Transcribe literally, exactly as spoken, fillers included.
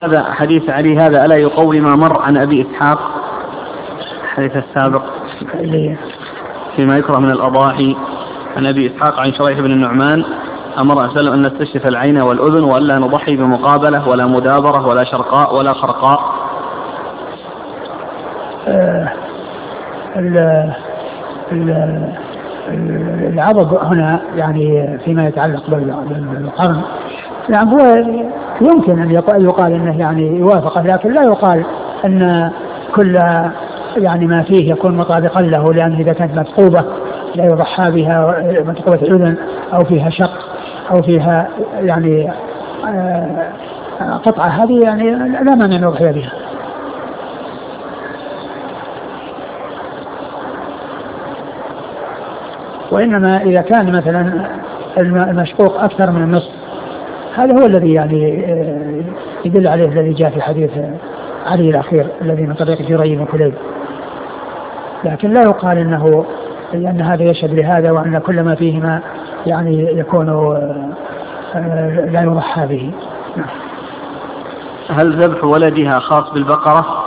هذا حديث علي هذا ألا يقوي ما مر عن أبي إسحاق الحديث السابق فيما يكره من الأضاحي عن أبي إسحاق عن شريح بن النعمان أمر صلى الله عليه وسلم أن نستشرف العين والأذن وألا نضحي بمقابلة ولا مدابرة ولا شرقاء ولا خرقاء. آه العضب هنا يعني فيما يتعلق بالقرن يعني هو يمكن أن يقال أنه يعني يوافقه، لكن لا يقال أن كل يعني ما فيه يكون مطابقا له، لأن إذا كانت مثقوبة لا يضحى بها، مثقوبة الأذن أو فيها شق أو فيها يعني قطعة، هذه يعني لا مانع أن يضحي بها. وإنما إذا كان مثلا المشقوق أكثر من النصف هذا هو الذي يعني يدل عليه الذي جاء في حديث علي الأخير الذي من طريق جرير بن كليب، لكن لا يقال إنه لأن هذا يشهد لهذا وأن كل ما فيهما يعني يكون لا يضحى به. هل ذبح ولدها خاص بالبقرة